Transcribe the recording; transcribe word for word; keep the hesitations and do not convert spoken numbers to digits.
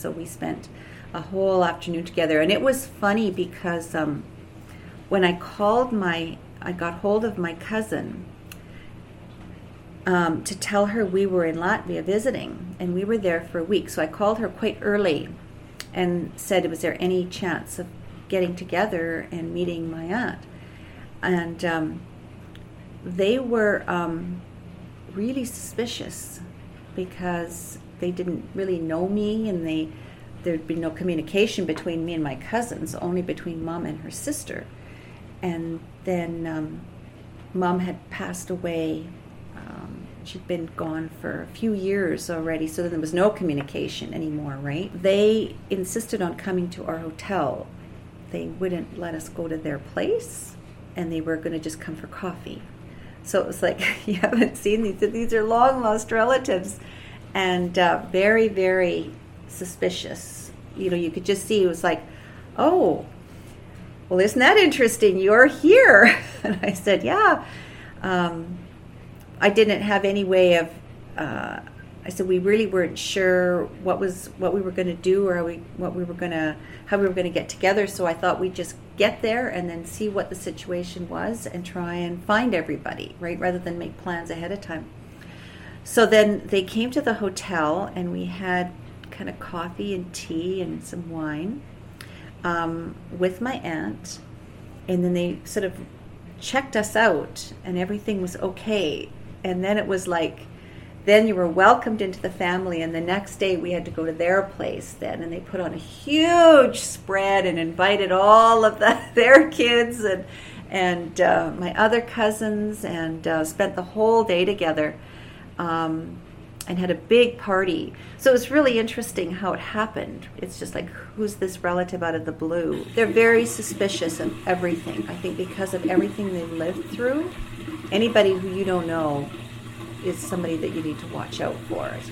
So we spent a whole afternoon together, and it was funny because um, when I called my, I got hold of my cousin um, to tell her we were in Latvia visiting, and we were there for a week. So I called her quite early and said, was there any chance of getting together and meeting my aunt? And um, they were um, really suspicious because they didn't really know me, and they there'd been no communication between me and my cousins, only between Mom and her sister. And then um, Mom had passed away. Um, she'd been gone for a few years already, so there was no communication anymore, right? They insisted on coming to our hotel. They wouldn't let us go to their place, and they were going to just come for coffee. So it was like, you haven't seen these. These are long-lost relatives. And uh, very, very suspicious. You know, you could just see it was like, oh, well, isn't that interesting? You're here. And I said, yeah. Um, I didn't have any way of, uh, I said, we really weren't sure what was what we were going to do, or we, what we were going to, how we were going to get together. So I thought we'd just get there and then see what the situation was and try and find everybody, right, rather than make plans ahead of time. So then they came to the hotel, and we had kind of coffee and tea and some wine um, with my aunt. And then they sort of checked us out, and everything was okay. And then it was like, then you were welcomed into the family, and the next day we had to go to their place then, and they put on a huge spread and invited all of the, their kids and, and uh, my other cousins, and uh, spent the whole day together. Um, and had a big party. So it was really interesting how it happened. It's just like, who's this relative out of the blue? They're very suspicious of everything. I think because of everything they've lived through, anybody who you don't know is somebody that you need to watch out for.